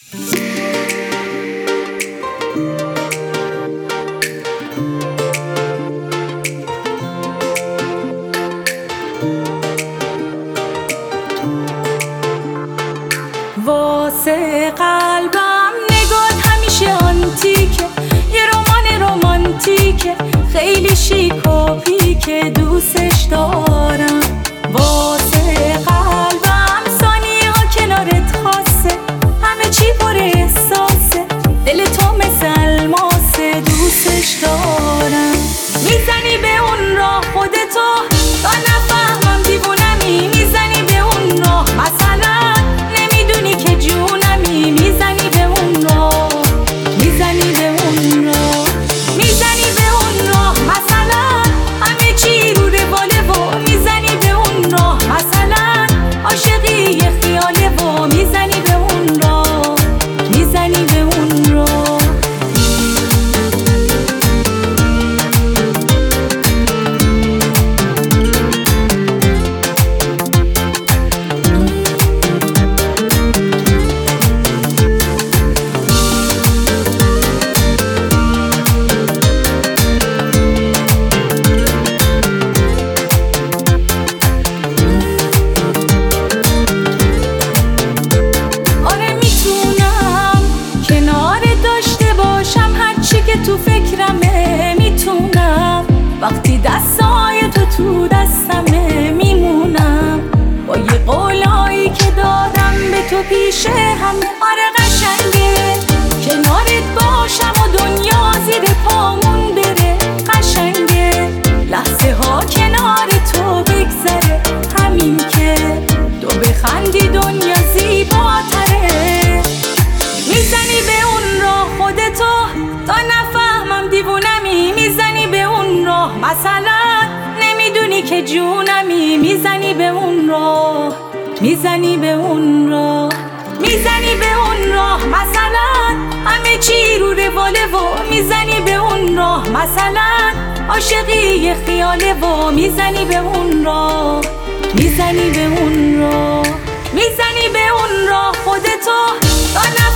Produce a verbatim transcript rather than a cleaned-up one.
واسه قلبم نگات همیشه آنتیکه، یه رمان رمانتیکه، خیلی شیک و پیکه، دوستش دارم. واسه قلبم ثانیه ها کنارت خاصه، همه چی پر احساسه، دل تو مثل الماسه، دوستش دارم. میزنی به اون راه خودتو تا نفهمم دیوونمی، میزنی به اون راه مثلا نمیدونی که جونمی، میزنی به اون راه، میزنی به اون راه، میزنی به اون راه مثلا همه چی رو رواله و میزنی به اون راه مثلا عاشقی یه خیاله و میزنی به اون راه، میزنی به اون راه. تو فکرمه میتونم وقتی دستای تو تو دستمه، میمونم با یه قولایی که دادم به تو پیش همه. آره قشنگه کنارت باشم و دنیا زیر پامون بره، قشنگه لحظه ها کنار تو بگذره، همین که تو بخندی دنیا زیباتره. میزنی به اون راه خودتو تا نفهمم دیوونمی، میزنی به اون راه مثلا نمیدونی که جونمی، میزنی به اون راه، میزنی به اون راه، میزنی به اون راه مثلا همه چی رو رواله و میزنی به اون راه مثلا عاشقی یه خیاله و میزنی به اون راه، میزنی به اون راه، میزنی به اون راه خودتو تا